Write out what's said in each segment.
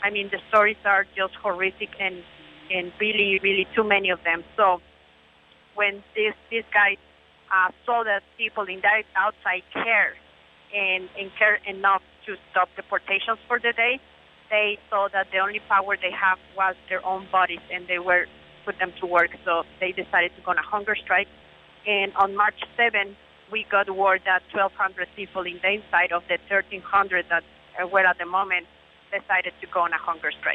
I mean, the stories are just horrific and really, really too many of them. So when this guy saw that people in that outside care and care enough to stop deportations for the day, they saw that the only power they have was their own bodies, and they were put them to work. So they decided to go on a hunger strike. And on March 7, we got word that 1,200 people in the inside of the 1,300 that were at the moment decided to go on a hunger strike.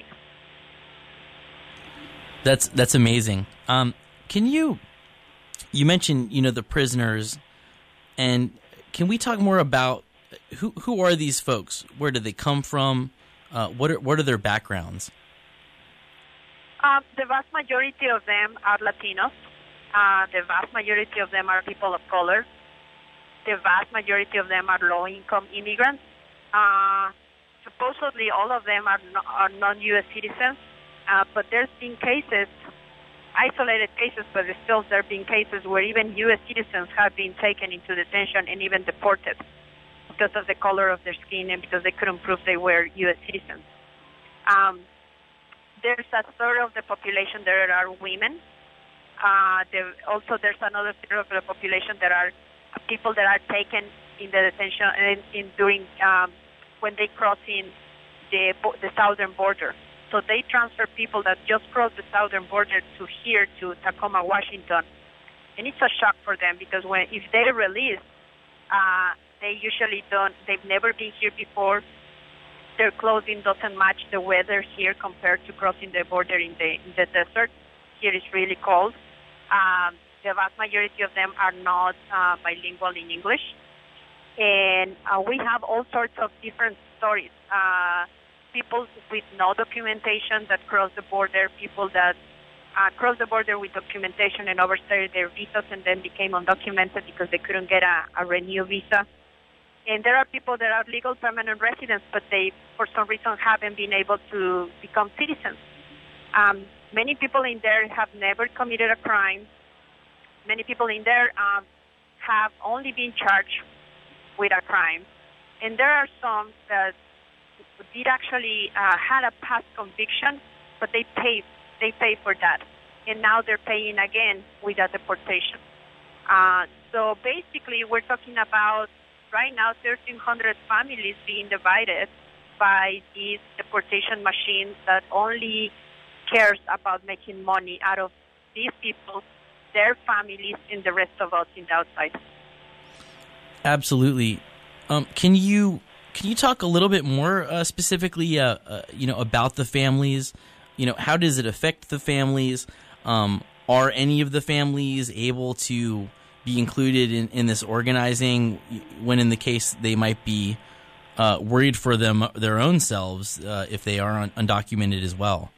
That's amazing. Can you mentioned the prisoners, and can we talk more about who are these folks? Where do they come from? What are their backgrounds? The vast majority of them are Latinos. The vast majority of them are people of color. The vast majority of them are low-income immigrants. Supposedly, all of them are non-U.S. citizens, but there's been cases, isolated cases, but still there have been cases where even U.S. citizens have been taken into detention and even deported because of the color of their skin and because they couldn't prove they were U.S. citizens. There's a third of the population that are women. Also, there's another third of the population that are people that are taken in the detention during when they cross in the southern border. So they transfer people that just crossed the southern border to here, to Tacoma, Washington. And it's a shock for them because if they're released, they usually don't, they've never been here before. Their clothing doesn't match the weather here compared to crossing the border in the desert. Here is really cold. The vast majority of them are not bilingual in English. And we have all sorts of different stories. People with no documentation that cross the border, people that cross the border with documentation and overstayed their visas and then became undocumented because they couldn't get a renewed visa. And there are people that are legal permanent residents, but they, for some reason, haven't been able to become citizens. Many people in there have never committed a crime. Many people in there have only been charged with a crime. And there are some that did actually had a past conviction, but they paid for that. And now they're paying again with a deportation. So basically, we're talking about right now 1,300 families being divided by these deportation machines that only cares about making money out of these people, their families, and the rest of us in the outside. Absolutely. Can you talk a little bit more specifically, about the families? How does it affect the families? Are any of the families able to be included in this organizing when, in the case, they might be worried for their own selves if they are undocumented as well?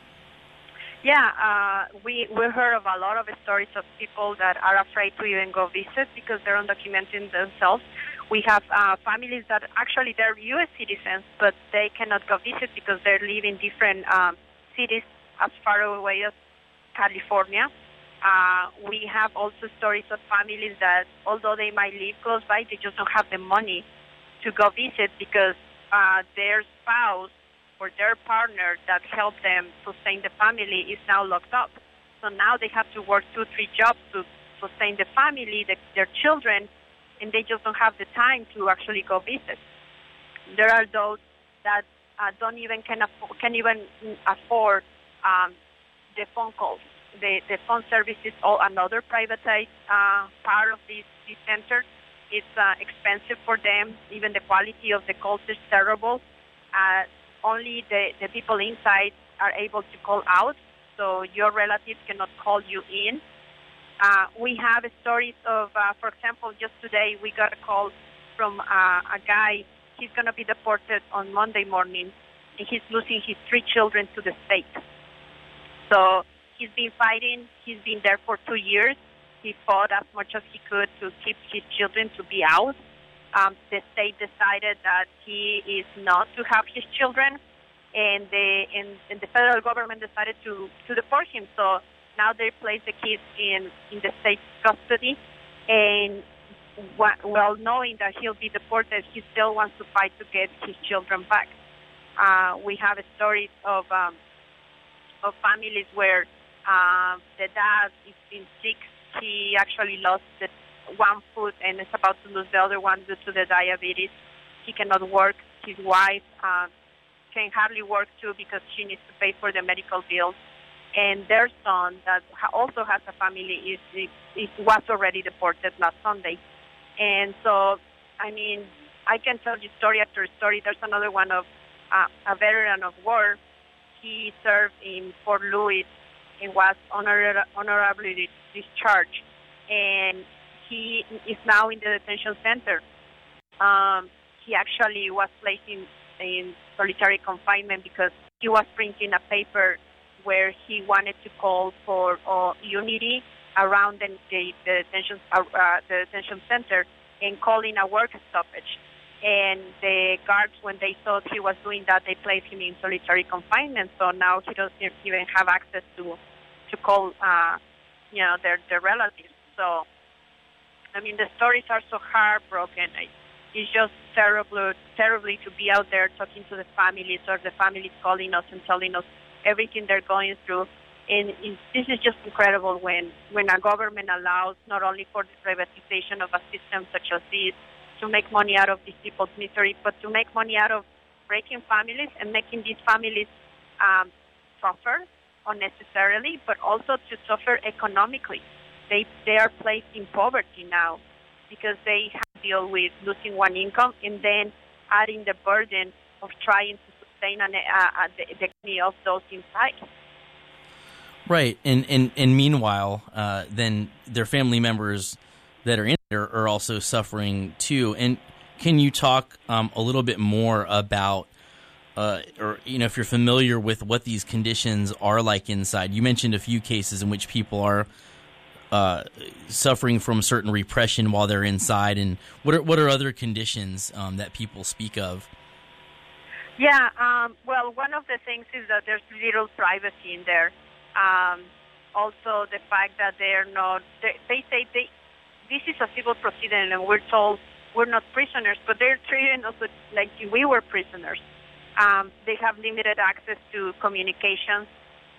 Yeah, we heard of a lot of stories of people that are afraid to even go visit because they're undocumented themselves. We have families that actually they're U.S. citizens, but they cannot go visit because they live in different cities as far away as California. We have also stories of families that, although they might live close by, they just don't have the money to go visit because their spouse or their partner that helped them sustain the family is now locked up. So now they have to work 2-3 jobs to sustain the family, their children, and they just don't have the time to actually go visit. There are those that can even afford the phone calls. The phone service is all another privatized part of this center. It's expensive for them. Even the quality of the calls is terrible. Only the people inside are able to call out, so your relatives cannot call you in. We have stories of, for example, just today we got a call from a guy. He's going to be deported on Monday morning, and he's losing his 3 children to the state. So he's been fighting. He's been there for 2 years. He fought as much as he could to keep his children to be out. The state decided that he is not to have his children, and the federal government decided to deport him. So now they place the kids in the state's custody, and well knowing that he'll be deported, he still wants to fight to get his children back. We have stories of families where the dad is been sick. He actually lost one foot and is about to lose the other one due to the diabetes. He cannot work. His wife can hardly work too because she needs to pay for the medical bills. And their son, that also has a family, was already deported last Sunday. And so, I mean, I can tell you story after story. There's another one of a veteran of war. He served in Fort Lewis and was honorably discharged. And he is now in the detention center. He actually was placed in solitary confinement because he was printing a paper where he wanted to call for unity around the detention center and calling a work stoppage. And the guards, when they thought he was doing that, they placed him in solitary confinement. So now he doesn't even have access to call, their relatives. So, I mean, the stories are so heartbroken. It's just terribly to be out there talking to the families, or the families calling us and telling us everything they're going through. And this is just incredible when a government allows not only for the privatization of a system such as this to make money out of these people's misery, but to make money out of breaking families and making these families suffer unnecessarily, but also to suffer economically. They are placed in poverty now because they have to deal with losing one income and then adding the burden of trying to sustain the economy of those inside. Right, and meanwhile, then their family members that are in there are also suffering too. And can you talk a little bit more about, if you're familiar with what these conditions are like inside? You mentioned a few cases in which people are suffering from certain repression while they're inside, and what are other conditions that people speak of? Yeah, well, one of the things is that there's little privacy in there. Also, the fact that they say this is a civil proceeding, and we're told we're not prisoners, but they're treating us like we were prisoners. They have limited access to communications.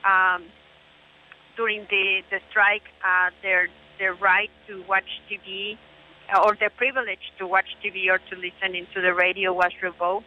During the strike, their right to watch TV or their privilege to watch TV or to listen into the radio was revoked.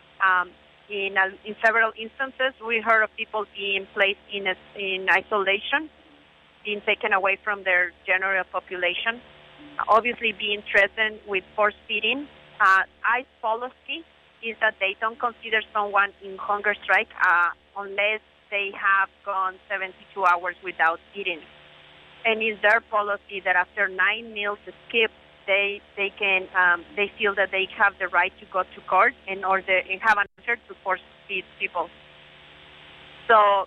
In several instances, we heard of people being placed in isolation, being taken away from their general population, obviously being threatened with force feeding. ICE policy is that they don't consider someone in hunger strike unless they have gone 72 hours without eating. And it's their policy that after 9 meals skipped, they feel that they have the right to go to court and have an answer to force feed people. So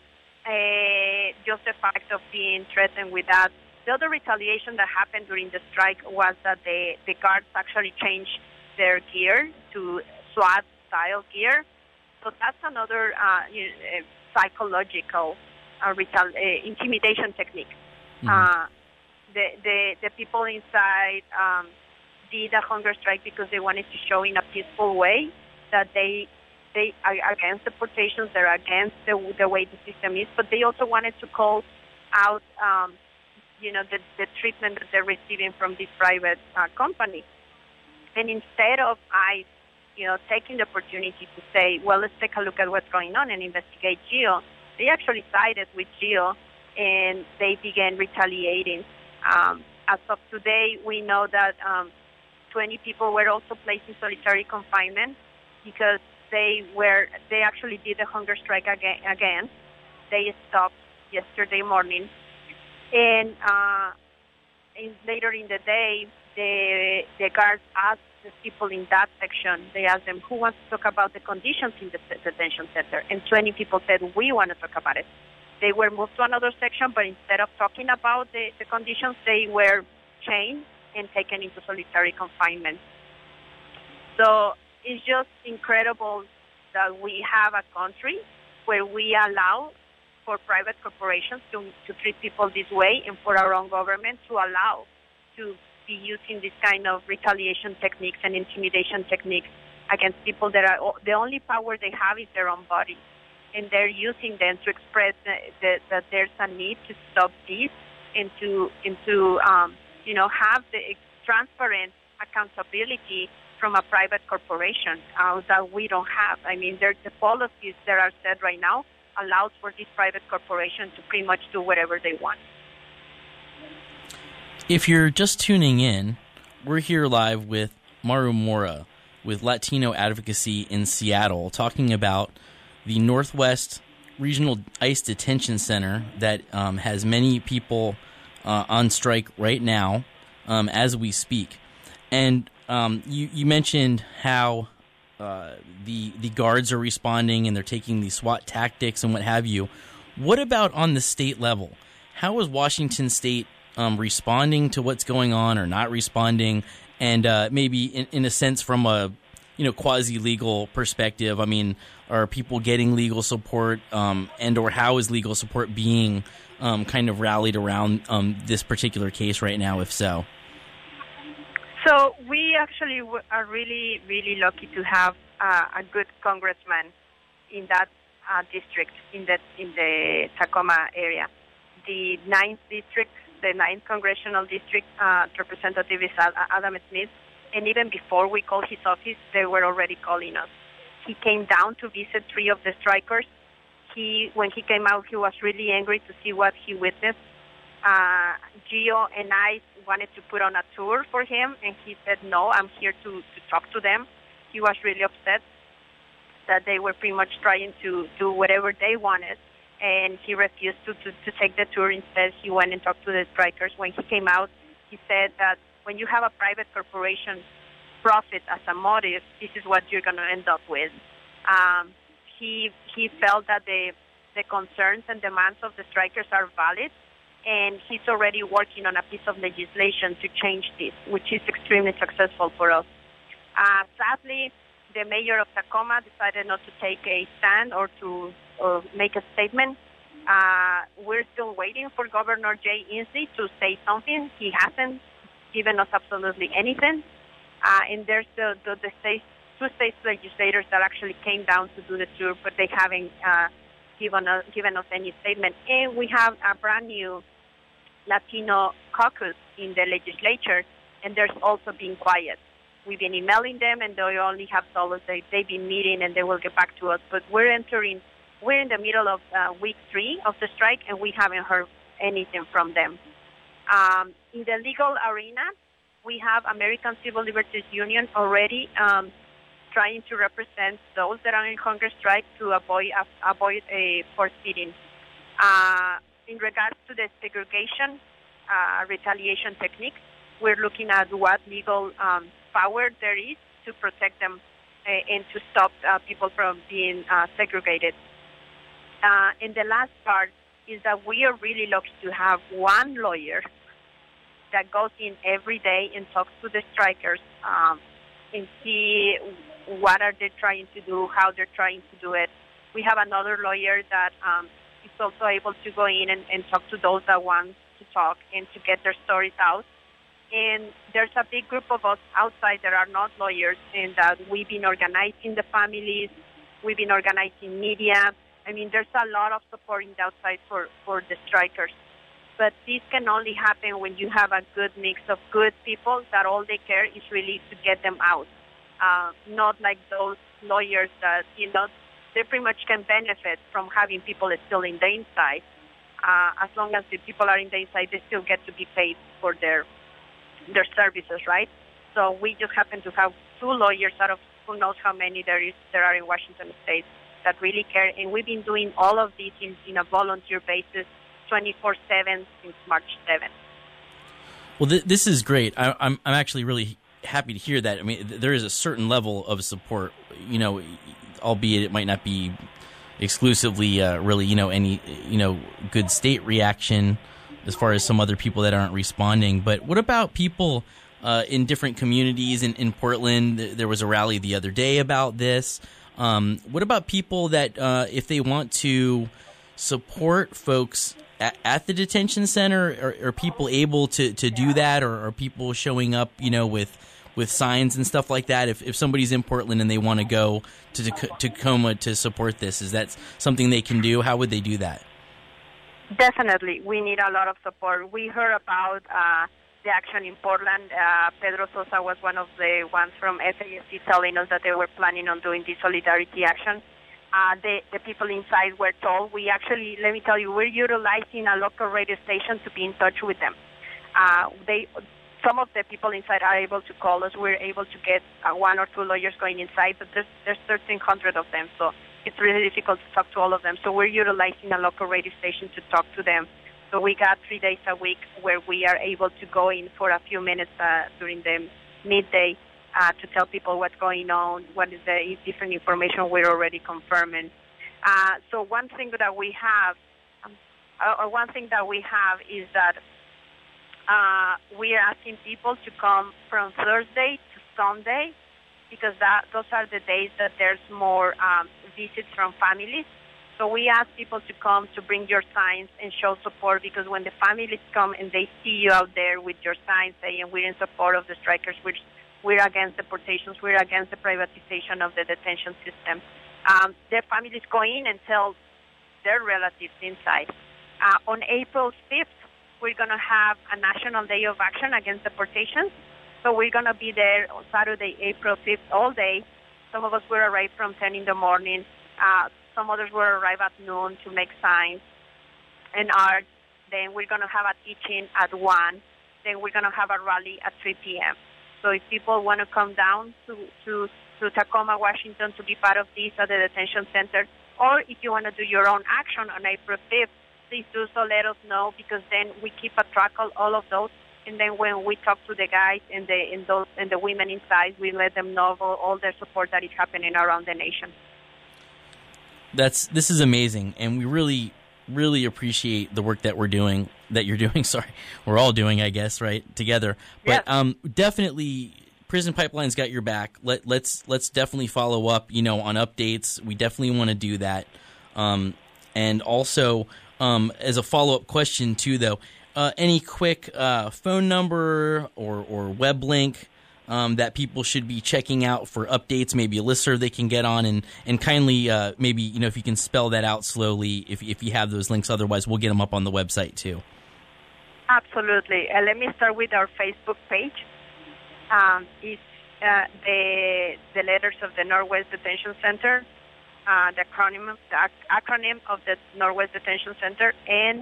just the fact of being threatened with that. The other retaliation that happened during the strike was that the guards actually changed their gear to SWAT-style gear. So that's another psychological intimidation technique. Mm-hmm. The people inside did a hunger strike because they wanted to show in a peaceful way that they are against deportations, they're against the way the system is, but they also wanted to call out the treatment that they're receiving from this private company. And instead of ICE, taking the opportunity to say, well, let's take a look at what's going on and investigate GEO, they actually sided with GEO and they began retaliating. As of today, we know that 20 people were also placed in solitary confinement because they actually did a hunger strike again. They stopped yesterday morning. And later in the day, the guards asked the people in that section, they asked them, who wants to talk about the conditions in the detention center? And 20 people said, we want to talk about it. They were moved to another section, but instead of talking about the conditions, they were chained and taken into solitary confinement. So it's just incredible that we have a country where we allow for private corporations to treat people this way, and for our own government to allow to be using this kind of retaliation techniques and intimidation techniques against people that are the only power they have is their own body, and they're using them to express that there's a need to stop this and to have the transparent accountability from a private corporation that we don't have. I mean, the policies that are set right now allows for this private corporation to pretty much do whatever they want. If you're just tuning in, we're here live with Maru Mora with Latino Advocacy in Seattle, talking about the Northwest Regional ICE Detention Center that has many people on strike right now as we speak. And you mentioned how the guards are responding and they're taking these SWAT tactics and what have you. What about on the state level? How is Washington State responding to what's going on or not responding? And maybe in a sense from a quasi-legal perspective, I mean, are people getting legal support and or how is legal support being kind of rallied around this particular case right now, if so? So we actually are really, really lucky to have a good congressman in that district, in the Tacoma area. The 9th district, the 9th congressional district representative is Adam Smith, and even before we called his office, they were already calling us. He came down to visit 3 of the strikers. When he came out, he was really angry to see what he witnessed. Gio and I wanted to put on a tour for him, and he said, no, I'm here to talk to them. He was really upset that they were pretty much trying to do whatever they wanted, and he refused to take the tour. Instead, he went and talked to the strikers. When he came out, he said that when you have a private corporation profit as a motive, this is what you're going to end up with. He felt that the concerns and demands of the strikers are valid, and he's already working on a piece of legislation to change this, which is extremely successful for us. Sadly, the mayor of Tacoma decided not to take a stand or make a statement. We're still waiting for Governor Jay Inslee to say something. He hasn't given us absolutely anything. And there's the two state legislators that actually came down to do the tour, but they haven't given us any statement. And we have a brand new Latino caucus in the legislature, and there's also been quiet. We've been emailing them, and they only have told us that they've been meeting and they will get back to us. But we're in the middle of week 3 of the strike, and we haven't heard anything from them. In the legal arena, we have American Civil Liberties Union already trying to represent those that are in hunger strike to avoid a forced feeding. In regards to the segregation retaliation techniques, we're looking at what legal power there is to protect them and to stop people from being segregated. And the last part is that we are really lucky to have one lawyer that goes in every day and talks to the strikers and see what are they trying to do, how they're trying to do it. We have another lawyer that is also able to go in and talk to those that want to talk and to get their stories out. And there's a big group of us outside that are not lawyers, and that we've been organizing the families, we've been organizing media. I mean, there's a lot of support in the outside for the strikers. But this can only happen when you have a good mix of good people that all they care is really to get them out. Not like those lawyers that, they pretty much can benefit from having people still in the inside. As long as the people are in the inside, they still get to be paid for their services, right? So we just happen to have 2 lawyers out of who knows how many there are in Washington State that really care. And we've been doing all of this in a volunteer basis 24/7 since March 7th. Well, this is great. I'm actually really happy to hear that. I mean, there is a certain level of support, albeit it might not be exclusively really, any, good state reaction as far as some other people that aren't responding. But what about people in different communities in Portland? There was a rally the other day about this. What about people that if they want to support folks at the detention center, are people able to do that, or are people showing up, with with signs and stuff like that? If somebody's in Portland and they want to go to Tacoma to support this, is that something they can do? How would they do that? Definitely. We need a lot of support. We heard about the action in Portland. Pedro Sosa was one of the ones from FASC telling us that they were planning on doing this solidarity action. The people inside were told. We actually, let me tell you, we're utilizing a local radio station to be in touch with them. Some of the people inside are able to call us. We're able to get one or two lawyers going inside, but there's 1,300 of them, so it's really difficult to talk to all of them. So we're utilizing a local radio station to talk to them. So we got 3 days a week where we are able to go in for a few minutes during the midday to tell people what's going on, what is the different information we're already confirming. So one thing that we have is that we are asking people to come from Thursday to Sunday because those are the days that there's more visits from families. So we ask people to come to bring your signs and show support because when the families come and they see you out there with your signs saying we're in support of the strikers, we're against deportations, we're against the privatization of the detention system, their families go in and tell their relatives inside. On April 5th, we're going to have a National Day of Action Against Deportations. So we're going to be there on Saturday, April 5th, all day. Some of us will arrive from 10 in the morning. Some others will arrive at noon to make signs and art. Then we're going to have a teaching at 1. Then we're going to have a rally at 3 p.m. So if people want to come down to Tacoma, Washington to be part of this at the detention center, or if you want to do your own action on April 5th, please do so. Let us know because then we keep a track of all of those. And then when we talk to the guys and the women inside, we let them know all the support that is happening around the nation. This is amazing, and we really, really appreciate the work that you're doing. Sorry, we're all doing, I guess, right, together. But yes. Definitely, Prison Pipeline's got your back. Let's definitely follow up, on updates. We definitely want to do that. And also, as a follow-up question too, though, any quick phone number or web link that people should be checking out for updates, maybe a listserv they can get on, and kindly maybe if you can spell that out slowly if you have those links. Otherwise, we'll get them up on the website too. Absolutely. Let me start with our Facebook page. It's the letters of the Northwest Detention Center, the acronym of the Northwest Detention Center,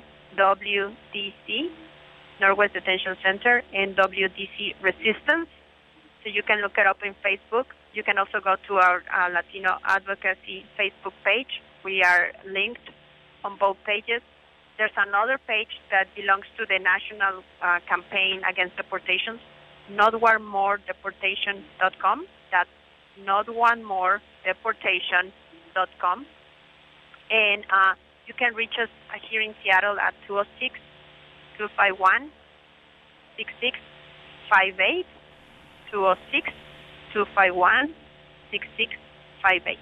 NWDC, Northwest Detention Center, NWDC Resistance. So you can look it up in Facebook. You can also go to our Latino Advocacy Facebook page. We are linked on both pages. There's another page that belongs to the National Campaign Against Deportations, NotOneMoreDeportation.com. That's NotOneMoreDeportation.com. And you can reach us here in Seattle at 206-251-6658. 206-251-6658.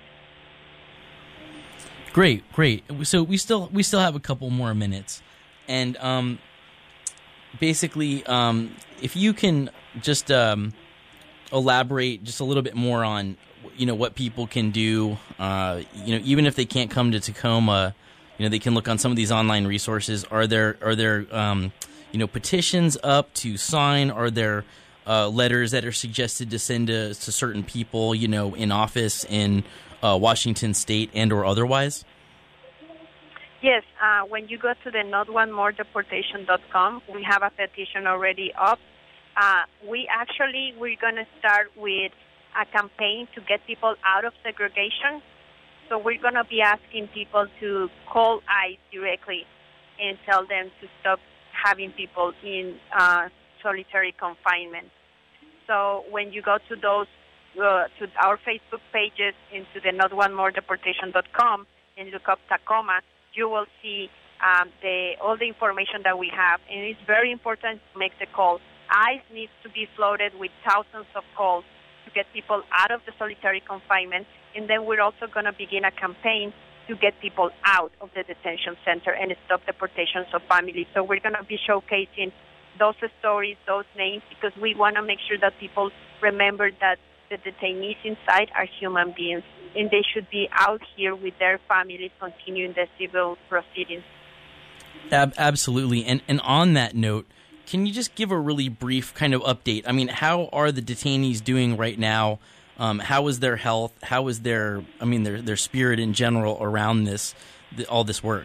Great. So we still have a couple more minutes, and basically, if you can just elaborate just a little bit more on what people can do, even if they can't come to Tacoma, they can look on some of these online resources. Are there petitions up to sign? Are there letters that are suggested to send to certain people, in office in Washington State and or otherwise? Yes. When you go to the NotOneMoreDeportation.com, we have a petition already up. We're going to start with a campaign to get people out of segregation. So we're going to be asking people to call ICE directly and tell them to stop having people in solitary confinement. So when you go to those, to our Facebook pages, into the NotOneMoreDeportation.com and look up Tacoma, you will see all the information that we have. And it's very important to make the call. ICE needs to be flooded with thousands of calls to get people out of the solitary confinement. And then we're also going to begin a campaign to get people out of the detention center and stop deportations of families. So we're going to be showcasing those stories, those names, because we want to make sure that people remember that the detainees inside are human beings, and they should be out here with their families continuing the civil proceedings. Absolutely. And on that note, can you just give a really brief kind of update? I mean, how are the detainees doing right now? How is their health? How is their spirit in general around all this work?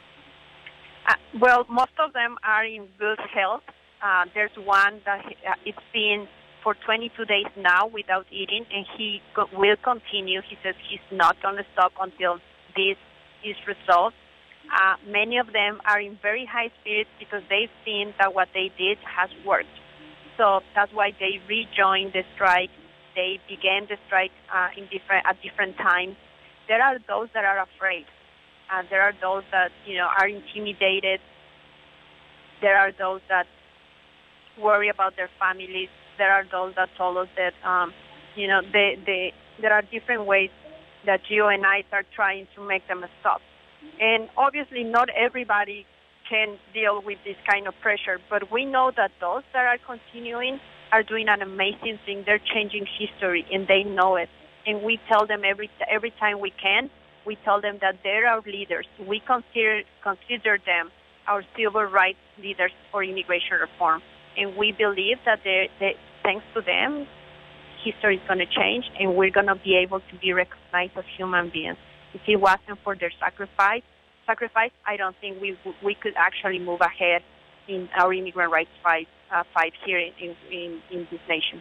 Well, most of them are in good health. There's one that it's been for 22 days now without eating, and he will continue. He says he's not going to stop until this is resolved. Many of them are in very high spirits because they've seen that what they did has worked. So that's why they rejoined the strike. They began the strike at different times. There are those that are afraid. There are those that are intimidated. There are those that worry about their families. There are those that told us that there are different ways that Gio and I are trying to make them stop. And obviously, not everybody can deal with this kind of pressure, but we know that those that are continuing are doing an amazing thing. They're changing history, and they know it. And we tell them every time we can, we tell them that they're our leaders. We consider them our civil rights leaders for immigration reform. And we believe that thanks to them, history is going to change, and we're going to be able to be recognized as human beings. If it wasn't for their sacrifice, I don't think we could actually move ahead in our immigrant rights fight here in this nation.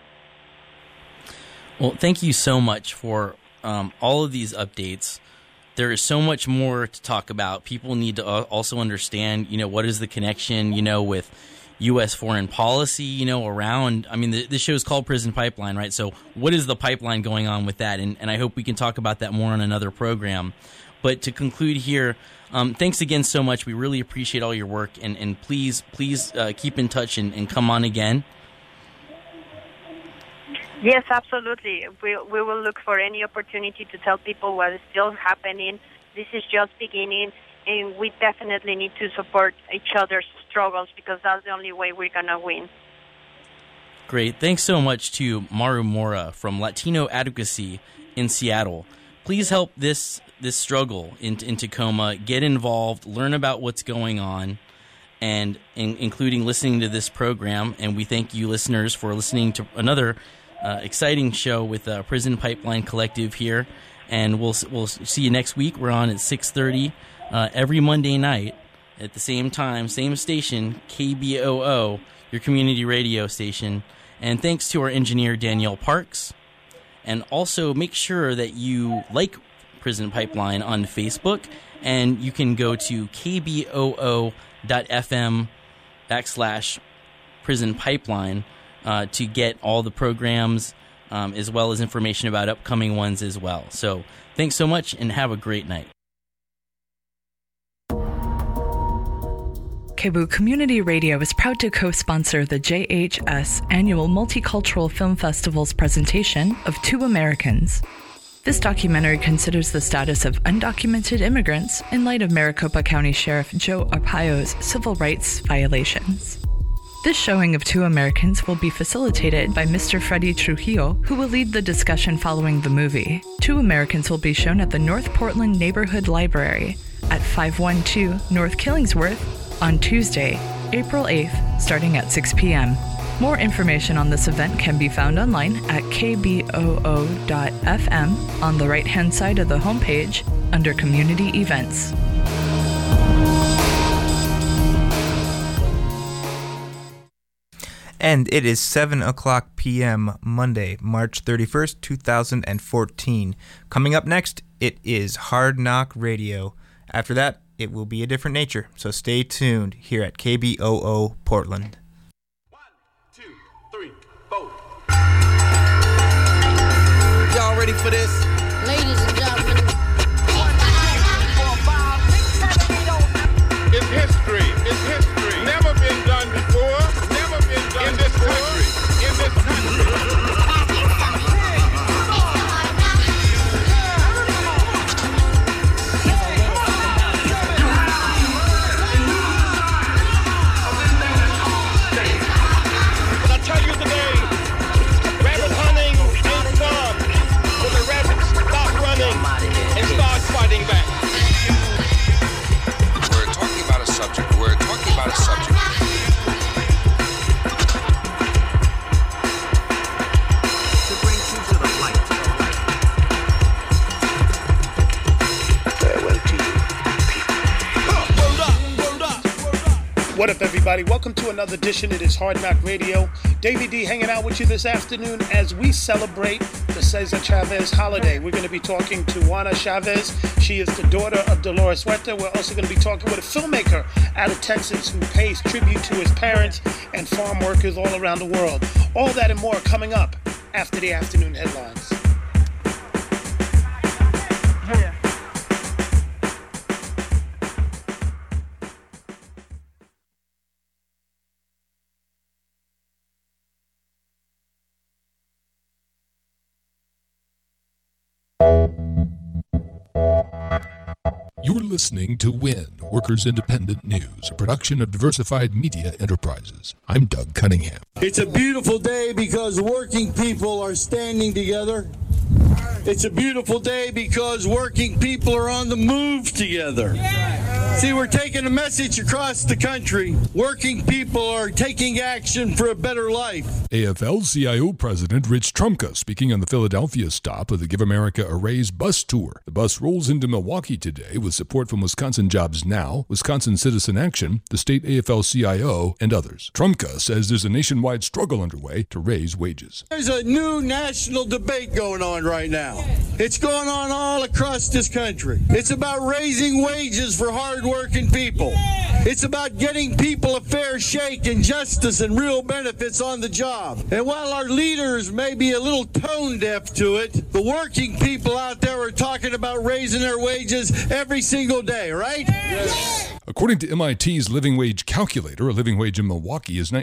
Well, thank you so much for all of these updates. There is so much more to talk about. People need to also understand, what is the connection, with U.S. foreign policy, around. I mean, this show is called Prison Pipeline, right? So what is the pipeline going on with that? And I hope we can talk about that more on another program. But to conclude here, thanks again so much. We really appreciate all your work. And please keep in touch and come on again. Yes, absolutely. We will look for any opportunity to tell people what is still happening. This is just beginning. And we definitely need to support each other's struggles because that's the only way we're going to win. Great. Thanks so much to Maru Mora from Latino Advocacy in Seattle. Please help this struggle in Tacoma. Get involved, learn about what's going on, and including listening to this program. And we thank you, listeners, for listening to another exciting show with Prison Pipeline Collective here. And we'll see you next week. We're on at 6:30. Every Monday night at the same time, same station, KBOO, your community radio station. And thanks to our engineer, Danielle Parks. And also make sure that you like Prison Pipeline on Facebook, and you can go to kboo.fm/Prison Pipeline to get all the programs as well as information about upcoming ones as well. So thanks so much and have a great night. KBOO Community Radio is proud to co-sponsor the JHS Annual Multicultural Film Festival's presentation of Two Americans. This documentary considers the status of undocumented immigrants in light of Maricopa County Sheriff Joe Arpaio's civil rights violations. This showing of Two Americans will be facilitated by Mr. Freddie Trujillo, who will lead the discussion following the movie. Two Americans will be shown at the North Portland Neighborhood Library at 512 North Killingsworth on Tuesday, April 8th, starting at 6 p.m. More information on this event can be found online at kboo.fm on the right-hand side of the homepage under Community Events. And it is 7 o'clock p.m. Monday, March 31st, 2014. Coming up next, it is Hard Knock Radio. After that, it will be a different nature, so stay tuned here at KBOO Portland. 1, 2, 3, 4. Y'all ready for this? Ladies and gentlemen. 1, 2, 3, 4, 5, 6, 7, 8, 9. It's history. It's history. Never been done before. Never been done in this country. In this country. subject. We're talking about a subject. To bring you to the light. Farewell to you, people. What up, everybody? Welcome to another edition. It is Hard Knock Radio. Davey D hanging out with you this afternoon as we celebrate the Cesar Chavez holiday. We're going to be talking to Juana Chavez. She is the daughter of Dolores Huerta. We're also going to be talking with a filmmaker out of Texas who pays tribute to his parents and farm workers all around the world. All that and more coming up after the afternoon headlines. You're listening to WIN, Workers Independent News, a production of Diversified Media Enterprises. I'm Doug Cunningham. It's a beautiful day because working people are standing together. It's a beautiful day because working people are on the move together. See, we're taking a message across the country. Working people are taking action for a better life. AFL-CIO President Rich Trumka speaking on the Philadelphia stop of the Give America a Raise bus tour. The bus rolls into Milwaukee today with support from Wisconsin Jobs Now, Wisconsin Citizen Action, the state AFL-CIO, and others. Trumka says there's a nationwide struggle underway to raise wages. There's a new national debate going on right now. It's going on all across this country. It's about raising wages for hard-working people. It's about getting people a fair shake and justice and real benefits on the job. And while our leaders may be a little tone-deaf to it, the working people out there are talking about raising their wages every single day, right? Yes. According to MIT's living wage calculator, a living wage in Milwaukee is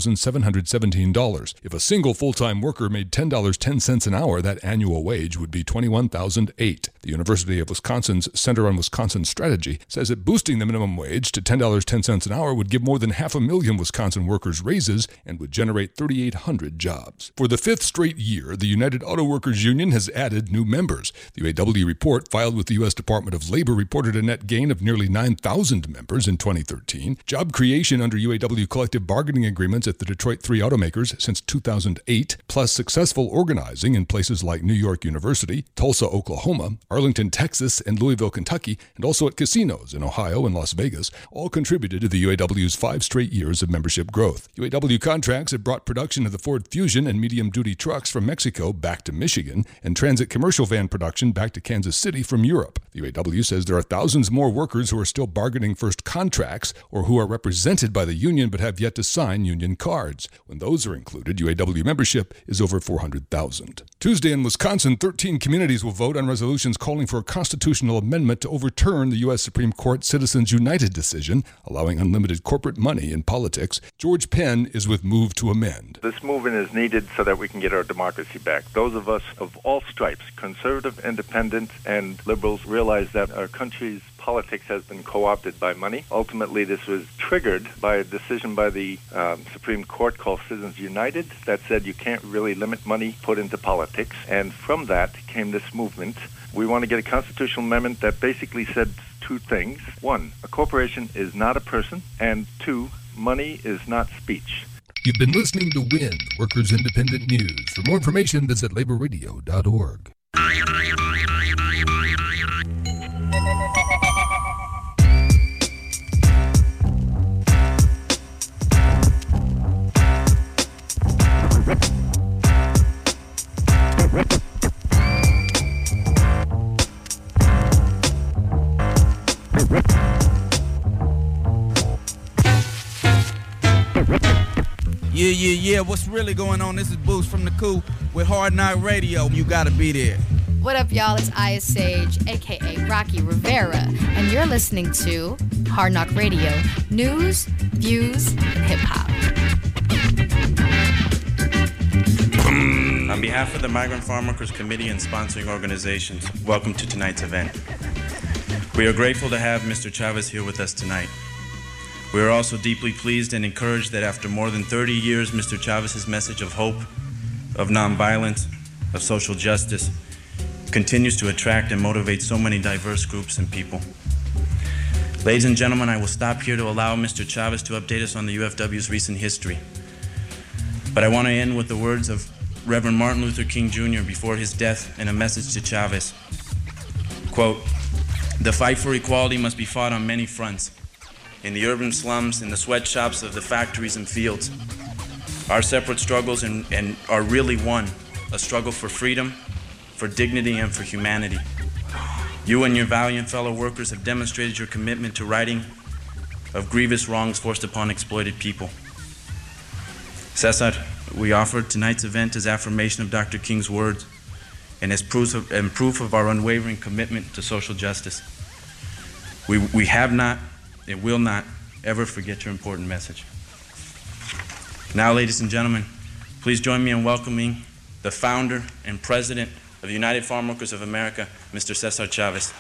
$19,717. If a single full-time worker made $10.10 an hour, that annual wage would be $21,008. The University of Wisconsin's Center on Wisconsin Strategy says that boosting the minimum wage to $10.10 an hour would give more than 500,000 Wisconsin workers raises and would generate 3,800 jobs. For the fifth straight year, the United Auto Workers Union has added new members. The UAW report filed with the U.S. Department of Labor reported a net gain of nearly 9,000 members in 2013. Job creation under UAW collective bargaining agreements at the Detroit 3 automakers since 2008, plus successful organizing in places like New York University, Tulsa, Oklahoma, Arlington, Texas, and Louisville, Kentucky, and also at casinos in Ohio and Las Vegas, all contributed to the UAW's 5 straight years of membership growth. UAW contracts have brought production of the Ford Fusion and medium-duty trucks from Mexico back to Michigan, and transit commercial van production back to Kansas City from Europe. The UAW says there are thousands more workers who are still bargaining first contracts or who are represented by the union but have yet to sign union cards. When those are included, UAW membership is over 400,000. Tuesday in Wisconsin, 13 communities will vote on resolutions calling for a constitutional amendment to overturn the U.S. Supreme Court Citizens United decision, allowing unlimited corporate money in politics. George Penn is with Move to Amend. This movement is needed so that we can get our democracy back. Those of us of all stripes, conservative, independent, and liberals, realize that our country's politics has been co-opted by money. Ultimately, this was triggered by a decision by the Supreme Court called Citizens United that said you can't really limit money put into politics. And from that came this movement. We want to get a constitutional amendment that basically said 2 things. 1, a corporation is not a person. And 2, money is not speech. You've been listening to WIN, Workers Independent News. For more information, visit laborradio.org. Yeah, what's really going on? This is Boost from the Coup with Hard Knock Radio. You gotta be there. What up, y'all? It's Aya Sage, a.k.a. Rocky Rivera, and you're listening to Hard Knock Radio. News, views, and hip-hop. On behalf of the Migrant Farm Workers Committee and sponsoring organizations, welcome to tonight's event. We are grateful to have Mr. Chavez here with us tonight. We are also deeply pleased and encouraged that after more than 30 years, Mr. Chavez's message of hope, of nonviolence, of social justice, continues to attract and motivate so many diverse groups and people. Ladies and gentlemen, I will stop here to allow Mr. Chavez to update us on the UFW's recent history. But I want to end with the words of Reverend Martin Luther King Jr. before his death in a message to Chavez. Quote, "The fight for equality must be fought on many fronts. In the urban slums, in the sweatshops of the factories and fields. Our separate struggles are really one, a struggle for freedom, for dignity, and for humanity. You and your valiant fellow workers have demonstrated your commitment to righting of grievous wrongs forced upon exploited people. Cesar, we offer tonight's event as affirmation of Dr. King's words and as proof of our unwavering commitment to social justice. We have not and will not ever forget your important message. Now, ladies and gentlemen, please join me in welcoming the founder and president of the United Farm Workers of America, Mr. Cesar Chavez.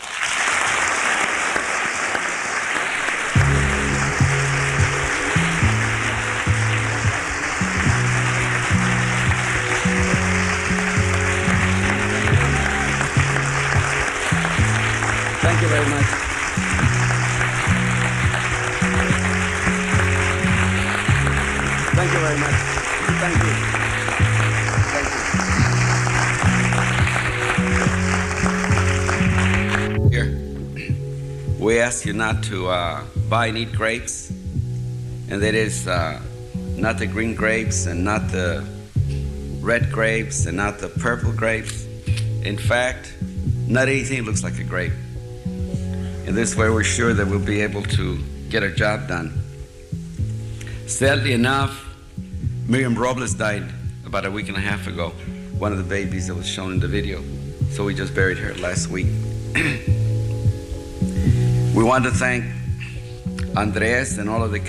Thank you very much. Thank you very much. Thank you. Thank you. Here, we ask you not to buy and eat grapes, and that is not the green grapes and not the red grapes and not the purple grapes. In fact, not anything looks like a grape. In this way, we're sure that we'll be able to get our job done. Sadly enough, Miriam Robles died about a week and a half ago, one of the babies that was shown in the video. So we just buried her last week. We want to thank Andres and all of the